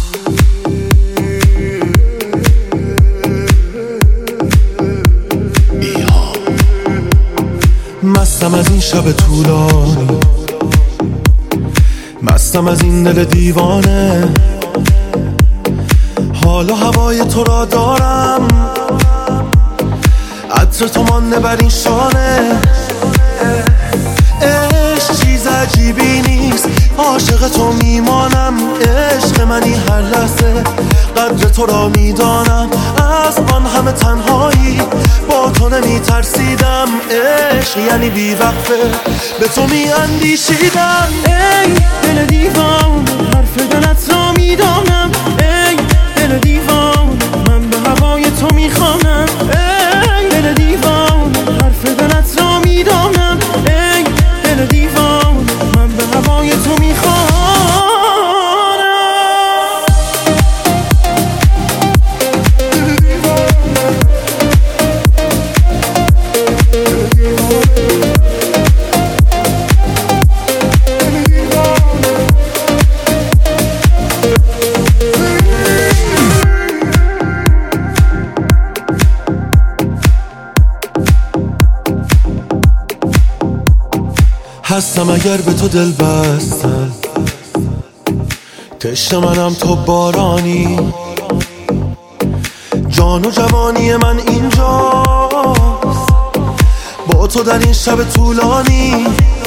مستم از این شب طولانی، مستم از این دل دیوانه، حال و هوای تو را دارم، عطر تو مانده بر این شانه. عشق چیز عجیبی نیست، عاشق تو میمانم، عشق منی هر لحظه، قدر تو را میدانم، از آن همه تنهایی با تو نمی ترسیدم. عشق یعنی بی وقفه به تو می اندیشیدم. ای دل دیوان، حرف دلت را میدانم، ای دل دیوان، من به هوای تو میخوانم. ای دل دیوان، حرف دلت را میدانم، ای دل دیوان، من به هوای تو میخوانم. هستم اگر به تو دل بستم، تشنه منم تو بارانی، جان و جوانی من اینجاست با تو در این شب طولانی.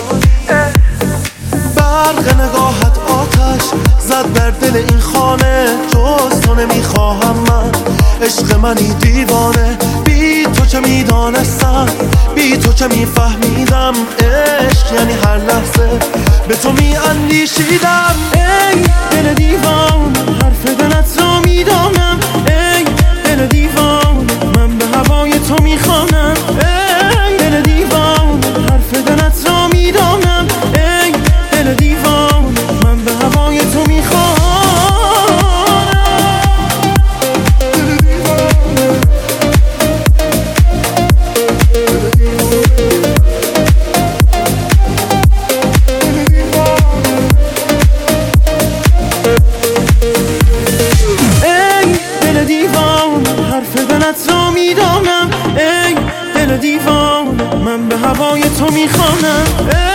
برق نگاهت آتش زد در دل این خانه، جز تو نمیخواهم من، عشق منی دیوانه، بی تو چه میدانستم، بی تو چه میفهمیدم. عشق یعنی هر لحظه به تو میاندیشیدم. ای دل دیوان، حرف دلت را میدانم، ای دل دیوان، من به هوای تو میخوانم. ای دل دیوان، حرف دلت را میدانم، ای دل دیوان، من به هوای تو میخوانم. حرف دلت را میدانم، ای دل دیوان، من به هوای تو میخوانم.